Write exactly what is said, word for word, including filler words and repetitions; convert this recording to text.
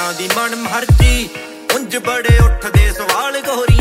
ਦੀ ਮਨ ਮਰਜੀ ਉਂਝ ਬੜੇ ਉੱਠਦੇ ਸਵਾਲ ਗੋਰੀ